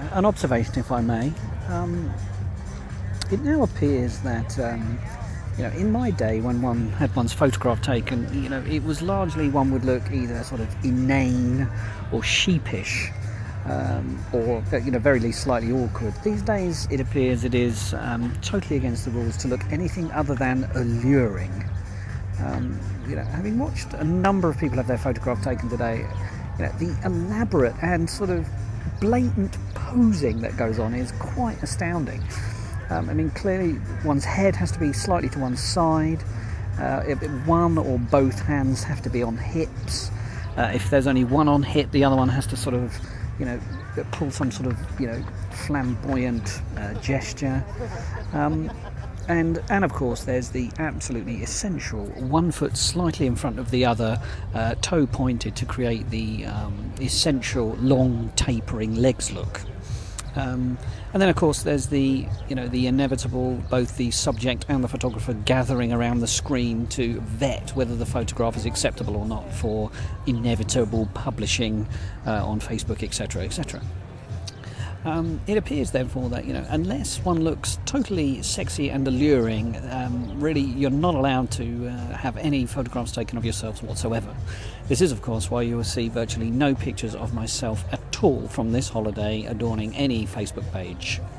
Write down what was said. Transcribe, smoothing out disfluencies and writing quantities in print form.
an observation, if I may. It now appears that, in my day, when one had one's photograph taken, it was largely one would look either sort of inane or sheepish, or, very least slightly awkward. These days, it appears it is totally against the rules to look anything other than alluring. Having watched a number of people have their photograph taken today, the elaborate and sort of blatant posing that goes on is quite astounding. Clearly one's head has to be slightly to one side, one or both hands have to be on hips. If there's only one on hip, the other one has to sort of, pull some sort of, flamboyant gesture. And of course there's the absolutely essential 1 foot slightly in front of the other, toe pointed to create the essential long tapering legs look. And then of course there's the inevitable, both the subject and the photographer gathering around the screen to vet whether the photograph is acceptable or not for inevitable publishing on Facebook, etc., etc. It appears, therefore, that, unless one looks totally sexy and alluring, really you're not allowed to have any photographs taken of yourselves whatsoever. This is, of course, why you will see virtually no pictures of myself at all from this holiday adorning any Facebook page.